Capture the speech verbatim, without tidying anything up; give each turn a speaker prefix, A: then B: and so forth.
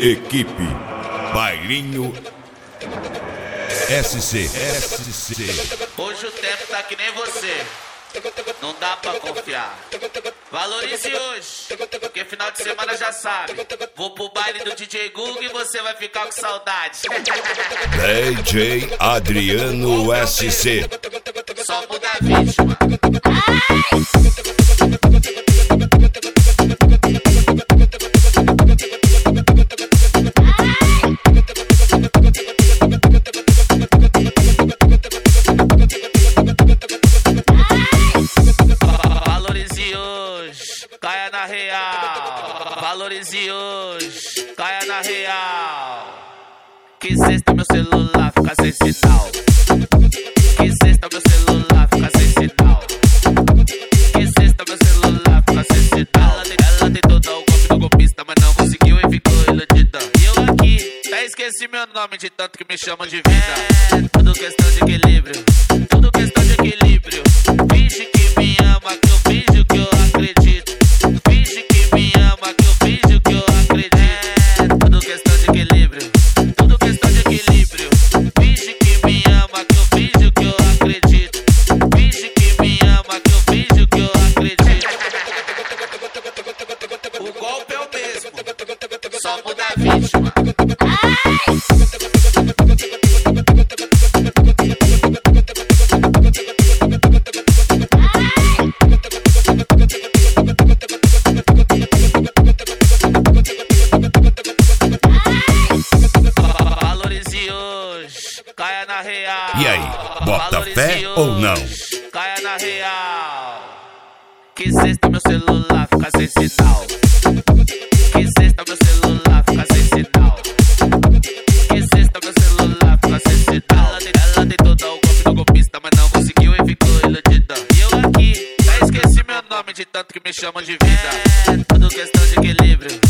A: Equipe Bailinho S C. S C.
B: Hoje o tempo tá que nem você, não dá pra confiar. Valorize hoje, porque final de semana já sabe. Vou pro baile do D J Google e você vai ficar com saudade.
A: D J Adriano S C.
B: Só muda a vítima. Valorize hoje, caia na real. Valorize hoje, caia na real. Que sexta meu celular fica sem sinal. Que sexta meu celular fica sem sinal. Que sexta meu celular fica sem sinal. Ela, ela tentou dar o golpe do golpista, mas não conseguiu e ficou iludida. E eu aqui, até esqueci meu nome de tanto que me chamam de vida. É tudo questão de equilíbrio, tudo questão de equilíbrio. Finge que me ama, que eu finjo que eu acredito. Finge que me ama, que eu finjo que eu acredito. É tudo questão de equilíbrio, tudo questão de equilíbrio. Finge que me ama, que eu finjo que eu acredito. Finge que me ama, que eu finjo que eu acredito. O golpe é o mesmo, só muda a vítima. Valorize hoje, caia na real.
A: E aí, bota fé ou não?
B: Caia na real. Que sexta meu celular fica sem sinal. Que sexta meu celular fica sem sinal. Que sexta meu celular fica sem sinal. Ela, ela tentou dar o golpe do golpista, mas não conseguiu e ficou iludida. E eu aqui, já esqueci meu nome de tanto que me chamam de vida. É tudo questão de equilíbrio,